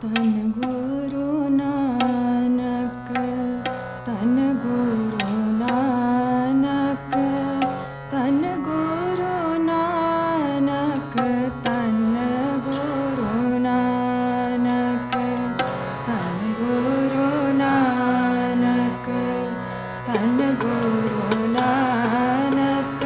तन गुरु नानक, तन गुरु नानक, तन गुरु नानक, तन गुरु नानक, तन गुरु नानक, तन गुरु नानक।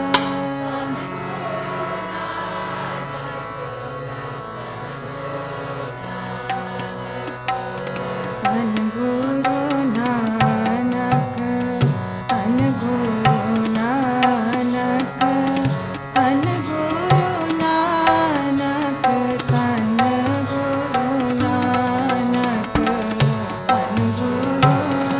तन गुरु नानक, तन गुरु नानक, तन गुरु नानक, तन गुरु नानक, तन गुरु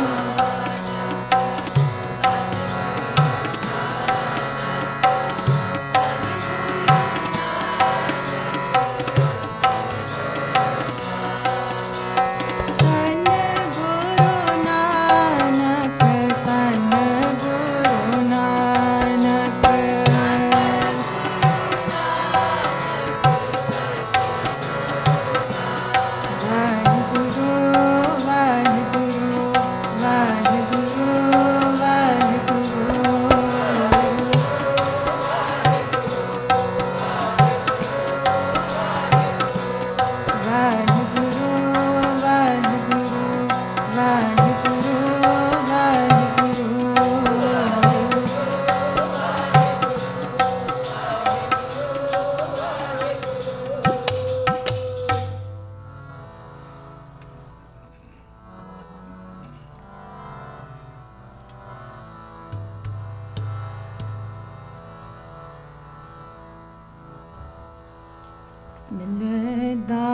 मिले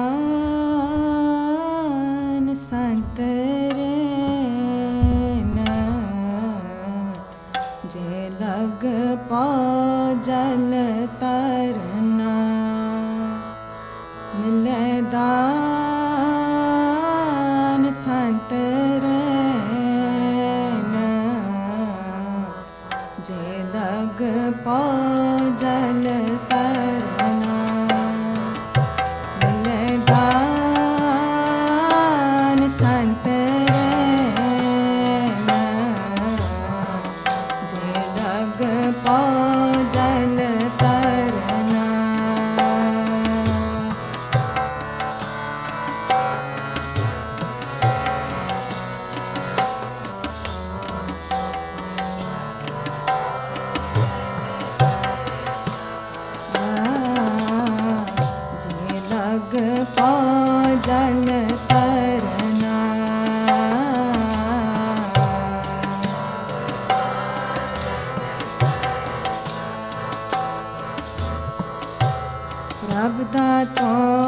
दान संत रेन, जे लग पाओ जल तरना। मिले दान संत रेन, जे लग पाओ जल तरना। संत रेन, जे लग पाओ जल तरना। जे लग पाओ जल तरना। प्रभ दातो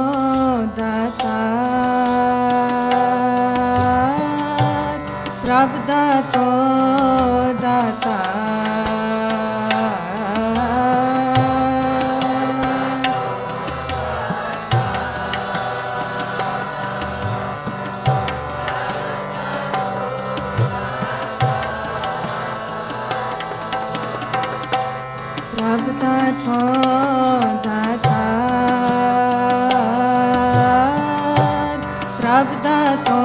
दातार, प्रभ दातो दातार। प्रभ दातो दातार, प्रभ दातो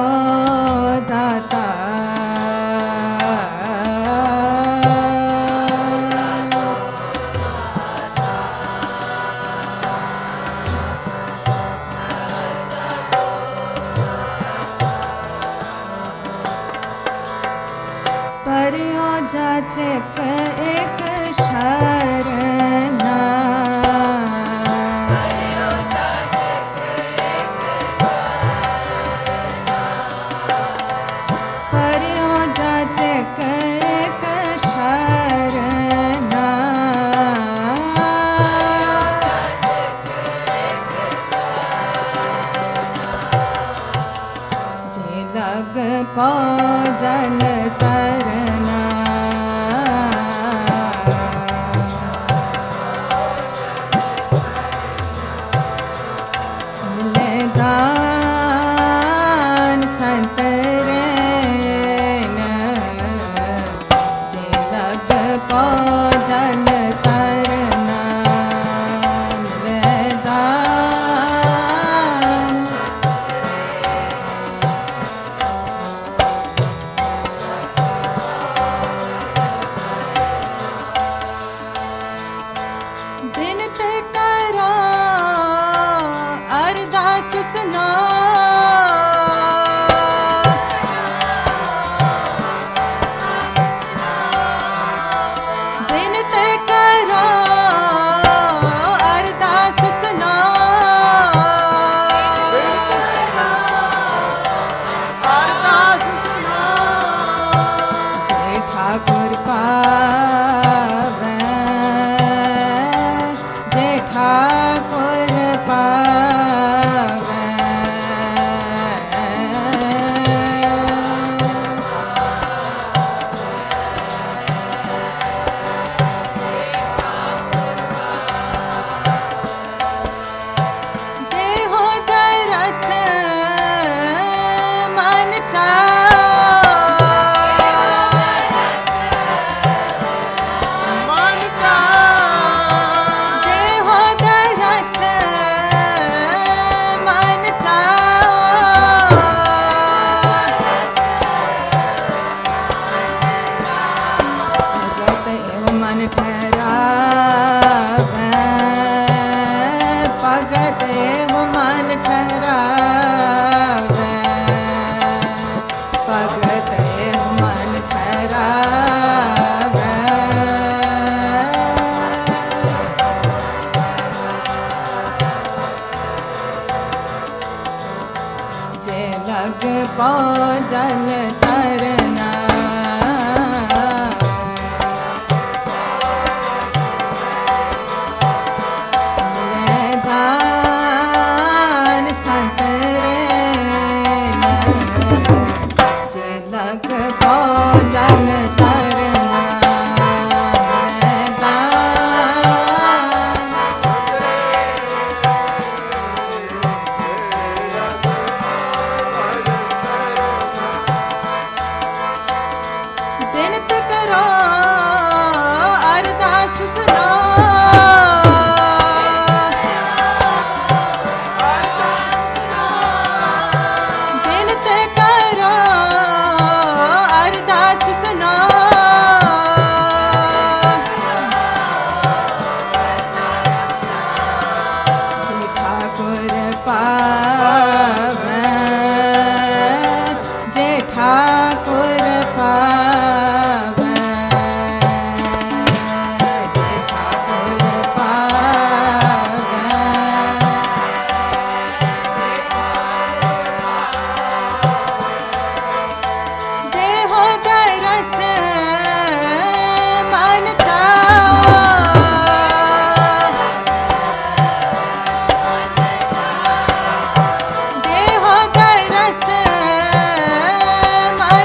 दातार। परियो जाचक एक शरणा, बिनत करो अरदास सुनो अरदास सुनो जे ठाकुर पावै जे ठाकुर पावै देहो दरस मन मन का देहो दरस मन भगत एव मन ठहरावै भगत एव मन ठहरावै भगत एव मन ठहरावै जे लग पाओ जल तरना दान संत रे जे लग पाओ जल तरना दान बिनत करो अरदास सुनो बिनत करो अरदास सुनो जे ठाकुर पावै जे ठाकुर पावै जे ठाकुर पावै देहो दरस मन देहो दरस मन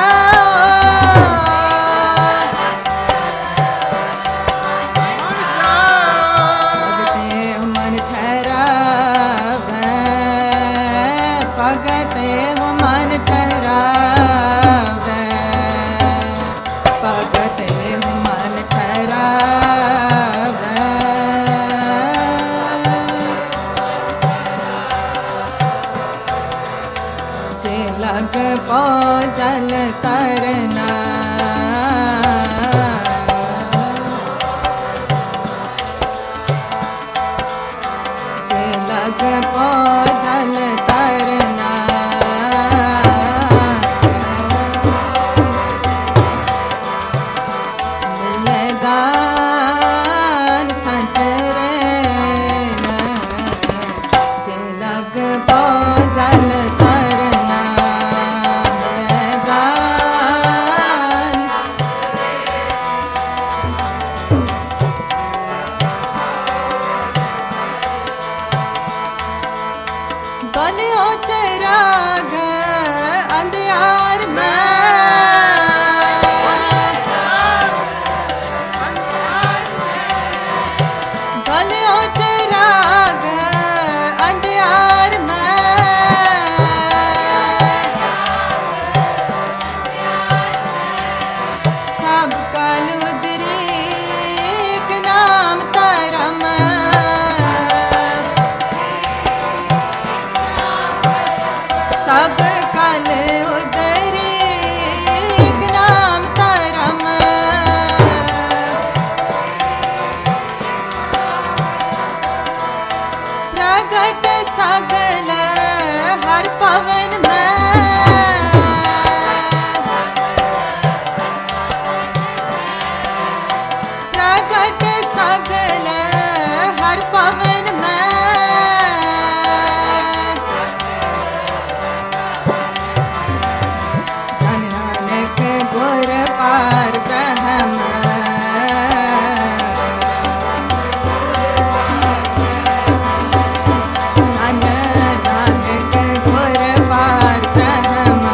भगत एव मन ठहरावै भगत एव मन ठहरावै जे लग पाओ जल तरना जे लग पाओ जल तरना मिले दान संत रे जे लग पाओ जल तरना मिले दान सगल हर पवन में जन नानक गुर पार ब्रह्म जन नानक गुर पार ब्रह्म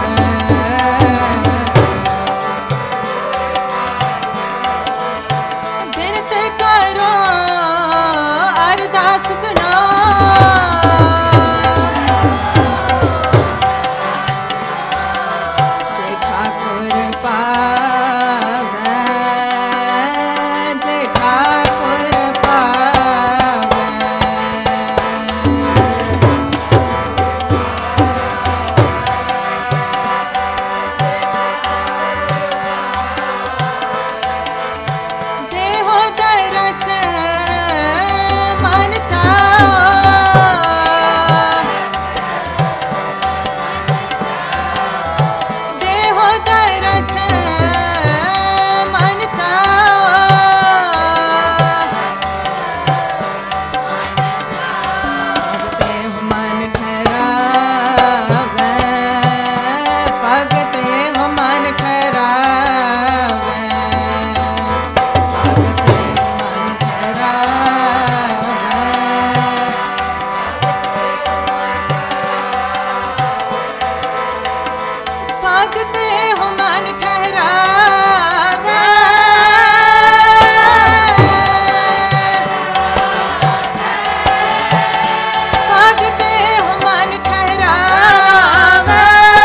बिनत करो अरदास सुनो जे ठाकुर पावै जे ठाकुर पावै देहो तरस मन चाओ देहो तरस मन चाओ देह मन ठहरावे पग देह मन ठहरावे भगते हो मन ठहरावे भगते हो मन ठहरावे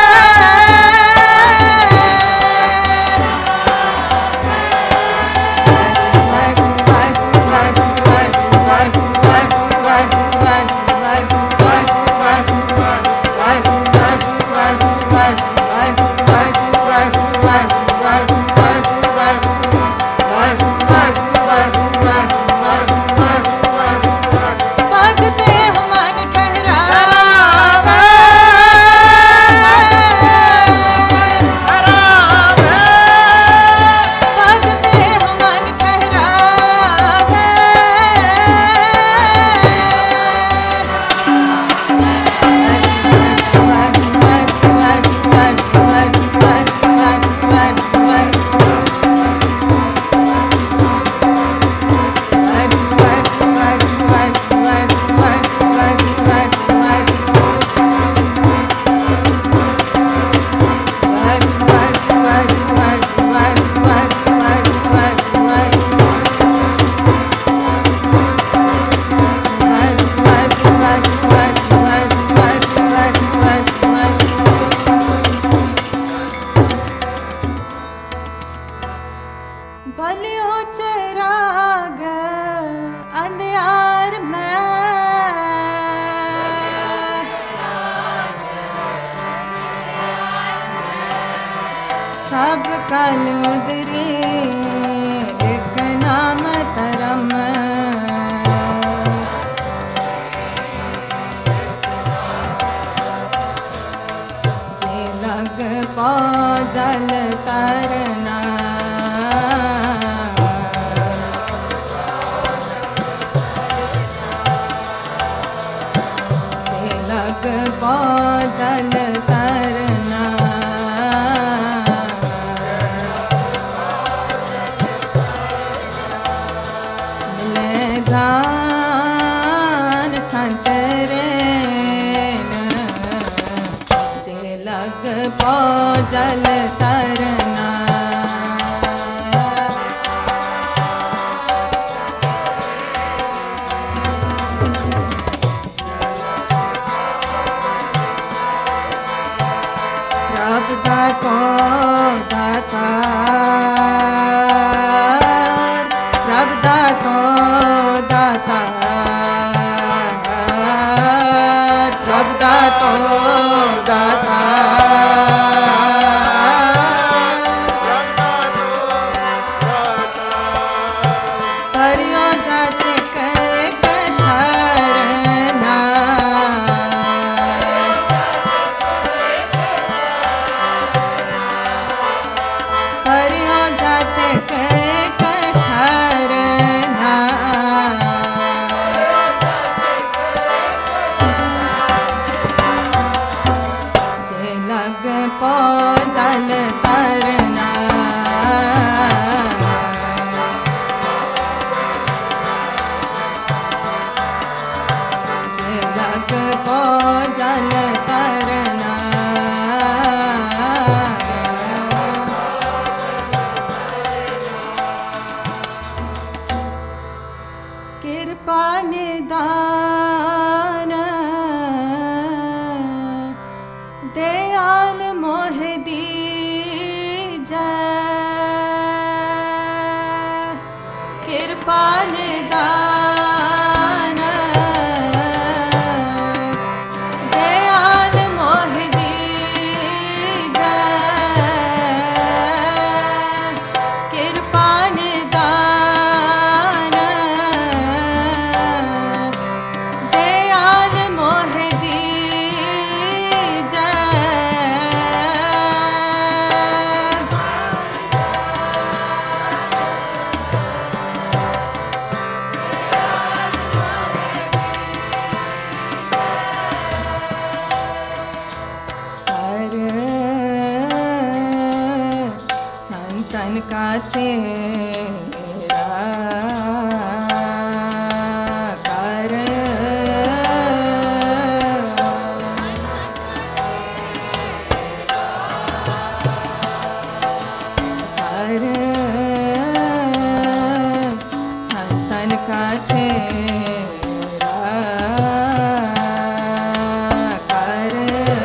भगते हो मन ठहरावे भगते हो मन ठहरावे भलियो चिराग अंधियार में सब कल उदरी एक नाम धर्म जे लग पौ जल तरना जे लग पौ जल तरना मिले दान संत रेन जे लग पौ जल तरना प्रभु दातो दाता प्रभु दातो दाता प्रभु दातो दाता हरियो जाच एक शरणा हरियो जाच एक शरणा कृपा निदान दयाल मोह दीजै कृपा निदान दयाल मोह दीजै कृपा निदान दयाल मोह दीजै संतन का चेहरा कर संतन का चेहरा कर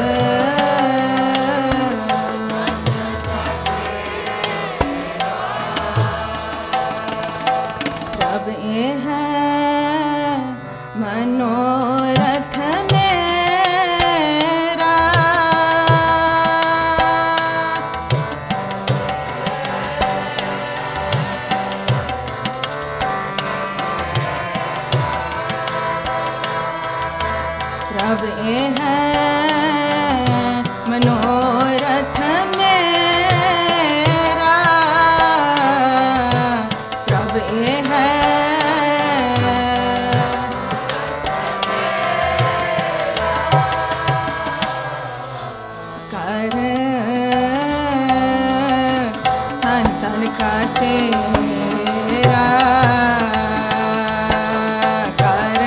अब ये है मनोरथ मेरा अब ये है मनोरथ मेरा अब ये है कर संतन का चेहरा कर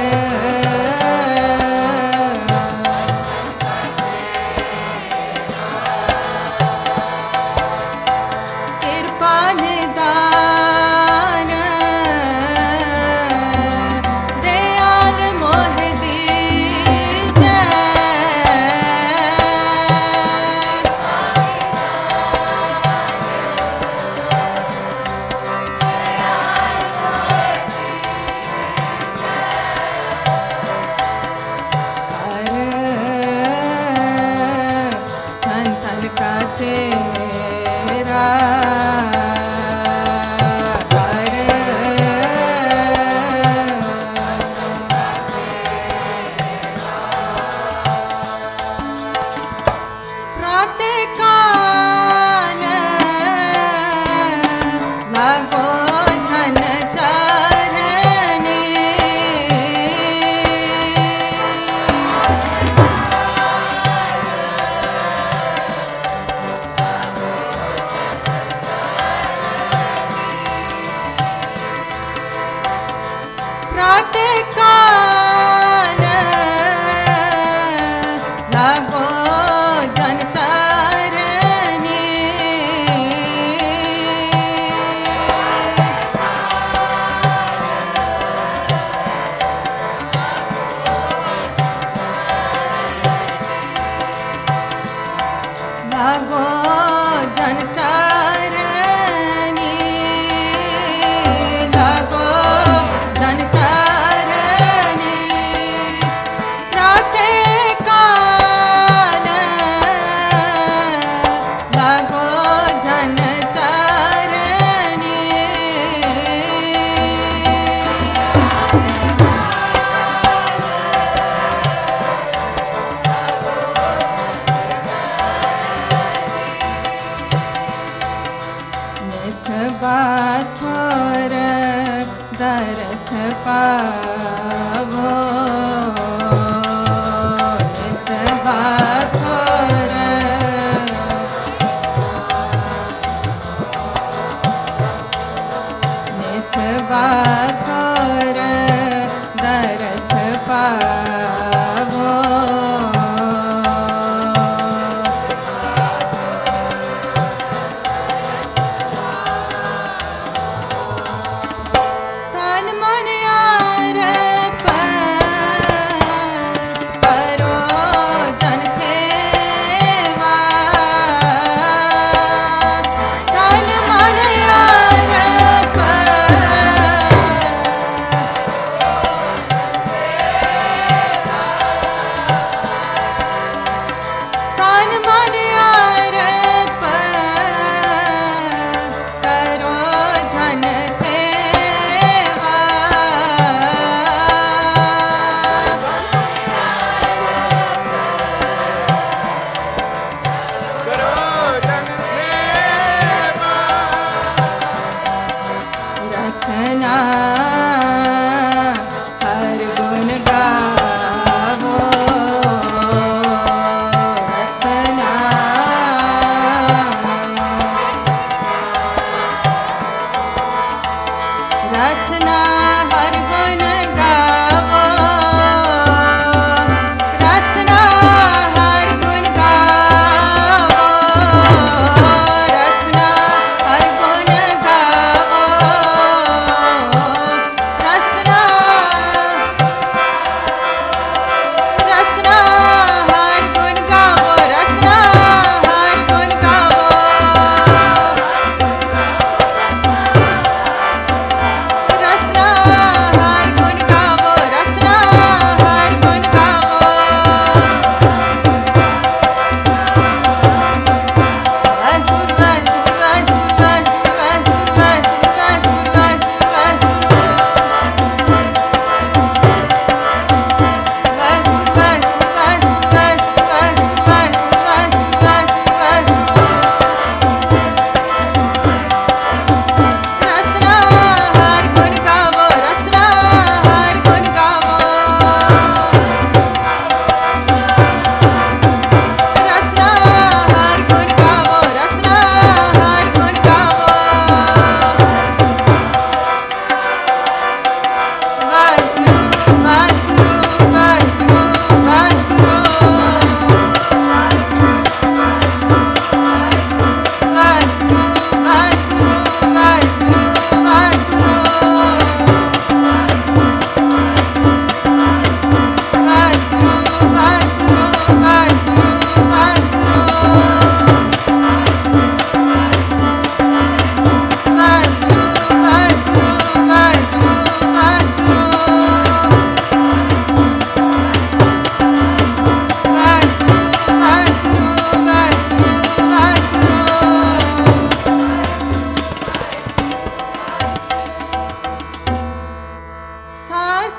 कृपा निदान दयाल मोह दीजै संतन का चेहरा कर प्रातः काल लागो धन चरणी प्रातः काल लागो जन चरणी लागो जन चरणी लागो जन चरणी प्रातः काल लागो जन चरणी निस्वासोर दरस पावो निस्वासोर निस्वासोर दरस पावो तन मन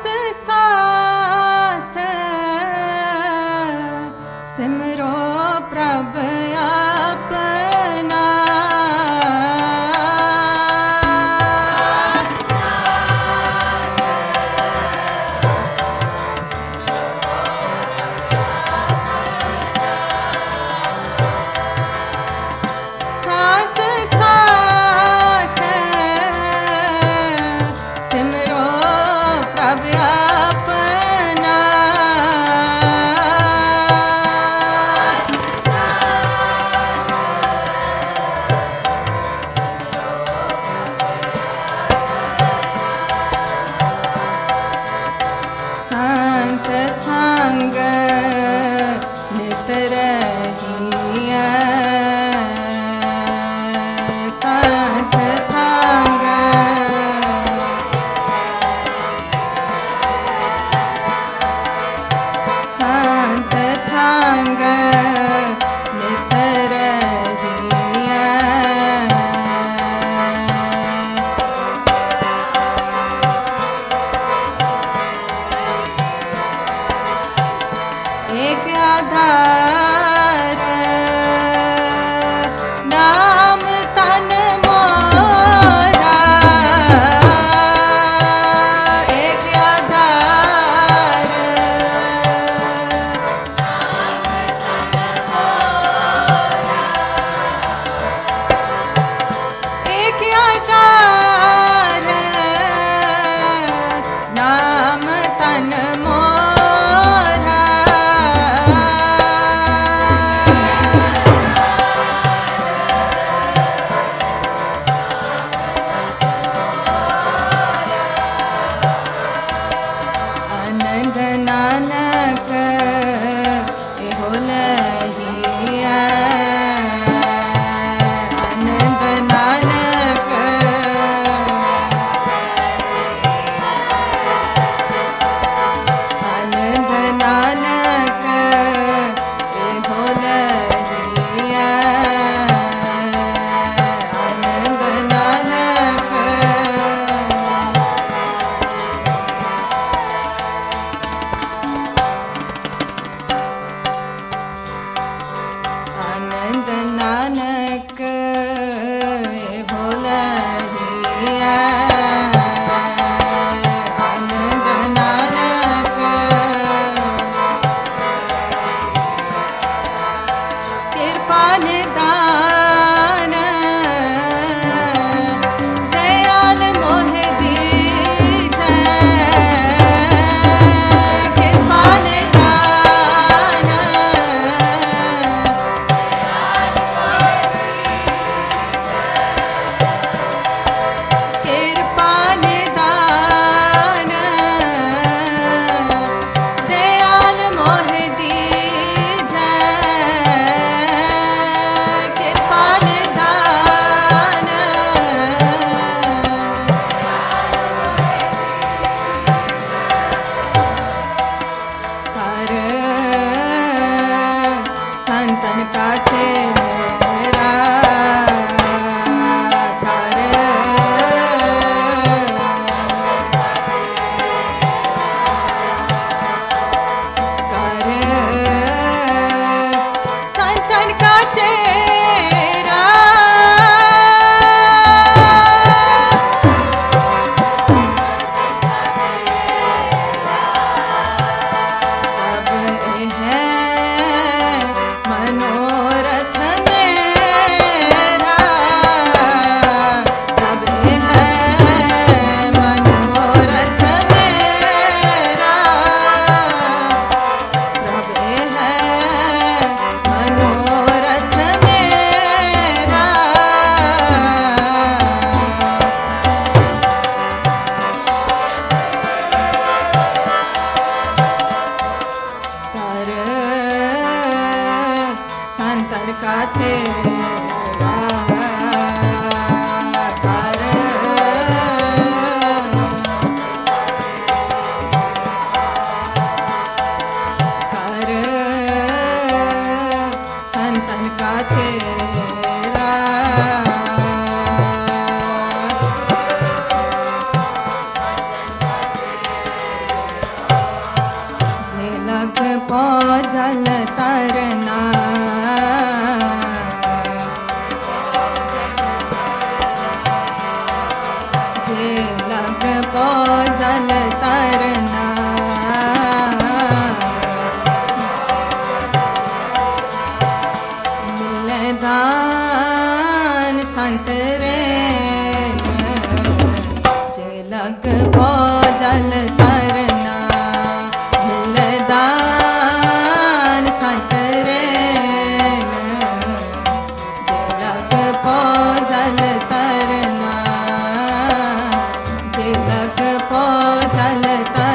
सास सिमरो प्रभ अपना। सास सास सिमरो प्रभ अपना। संत संग नित रहिया। संत संग लग पो जल तरना जे लग पो जल तरना मिलदान संत रे जे लग पो जल तरना मिलदान संत रे जे लग पो जल तरना जे लग पो जल तरना